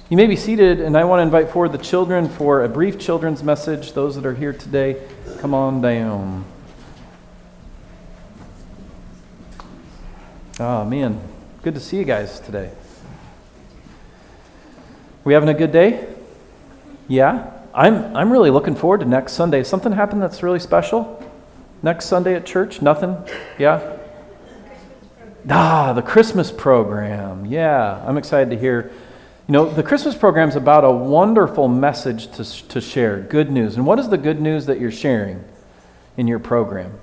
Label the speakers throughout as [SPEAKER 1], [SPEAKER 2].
[SPEAKER 1] You may be seated, and I want to invite forward the children for a brief children's message. Those that are here today, come on down. Oh, man. Good to see you guys today. We having a good day? Yeah? I'm really looking forward to next Sunday. Something happened that's really special? Next Sunday at church? Nothing? Yeah? The Christmas program. Yeah, I'm excited to hear. You know, the Christmas program is about a wonderful message to share, good news. And what is the good news that you're sharing in your program?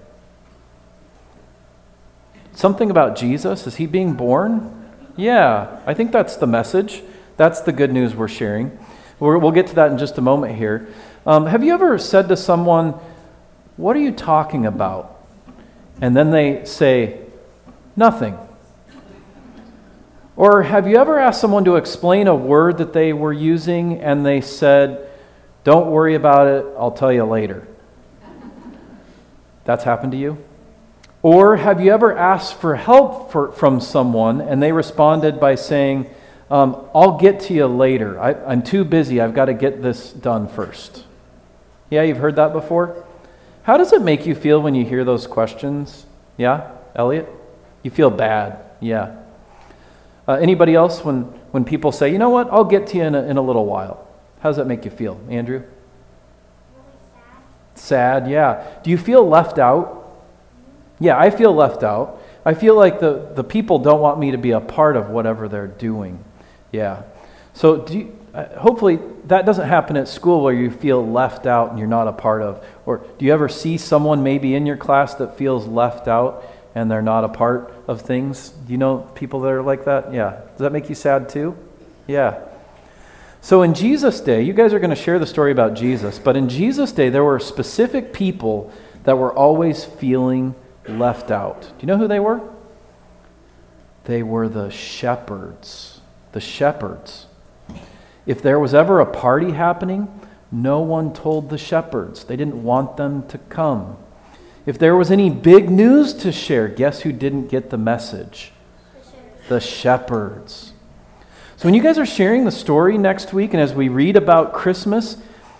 [SPEAKER 1] Something about Jesus? Is he being born? Yeah, I think that's the message. That's the good news we're sharing. We'll get to that in just a moment here. Have you ever said to someone, "What are you talking about?" And then they say, "Nothing." Or have you ever asked someone to explain a word that they were using and they said, "Don't worry about it, I'll tell you later"? That's happened to you? Or have you ever asked for help from someone and they responded by saying, "I'll get to you later. I'm too busy. I've got to get this done first"? Yeah, you've heard that before? How does it make you feel when you hear those questions? Yeah, Elliot? You feel bad. Yeah. Anybody else when people say, "You know what, I'll get to you in a little while"? How does that make you feel? Andrew?
[SPEAKER 2] Really
[SPEAKER 1] sad. Sad, yeah. Do you feel left out? Yeah, I feel left out. I feel like the people don't want me to be a part of whatever they're doing. Yeah. So hopefully that doesn't happen at school where you feel left out and you're not a part of. Or do you ever see someone maybe in your class that feels left out and they're not a part of things? Do you know people that are like that? Yeah. Does that make you sad too? Yeah. So in Jesus' day, you guys are going to share the story about Jesus, but in Jesus' day there were specific people that were always feeling left out. Do you know who they were? They were the shepherds. The shepherds. If there was ever a party happening, no one told the shepherds. They didn't want them to come. If there was any big news to share, guess who didn't get the message? The shepherds. So when you guys are sharing the story next week, and as we read about Christmas,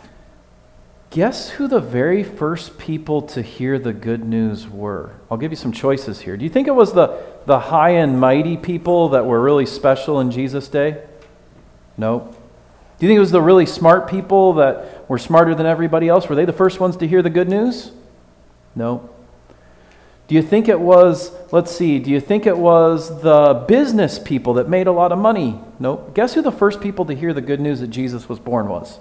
[SPEAKER 1] guess who the very first people to hear the good news were? I'll give you some choices here. Do you think it was the high and mighty people that were really special in Jesus' day? No. Do you think it was the really smart people that were smarter than everybody else? Were they the first ones to hear the good news? No. Do you think it was, do you think it was the business people that made a lot of money? Nope. Guess who the first people to hear the good news that Jesus was born was?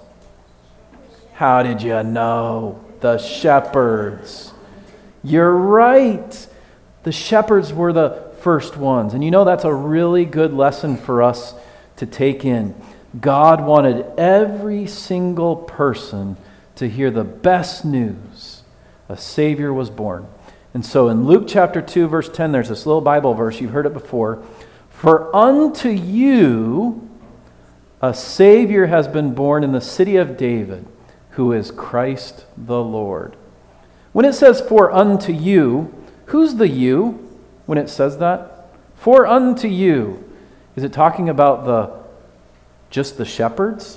[SPEAKER 1] How did you know? The shepherds. You're right. The shepherds were the first ones. And you know that's a really good lesson for us to take in. God wanted every single person to hear the best news. A Savior was born. And so in Luke chapter 2, verse 10, there's this little Bible verse. You've heard it before. "For unto you a Savior has been born in the city of David, who is Christ the Lord." When it says "for unto you," who's the you when it says that? For unto you. Is it talking about just the shepherds?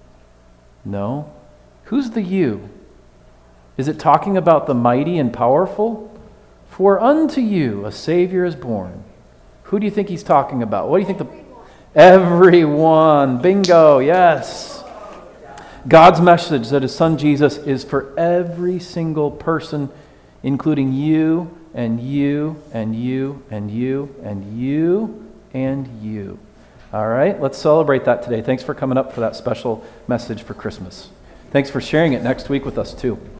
[SPEAKER 1] No. Who's the you? Is it talking about the mighty and powerful? For unto you a Savior is born. Who do you think he's talking about? What do you think? Everyone. Bingo. Yes. God's message that his son Jesus is for every single person, including you and you and you and you and you and you. All right, let's celebrate that today. Thanks for coming up for that special message for Christmas. Thanks for sharing it next week with us too.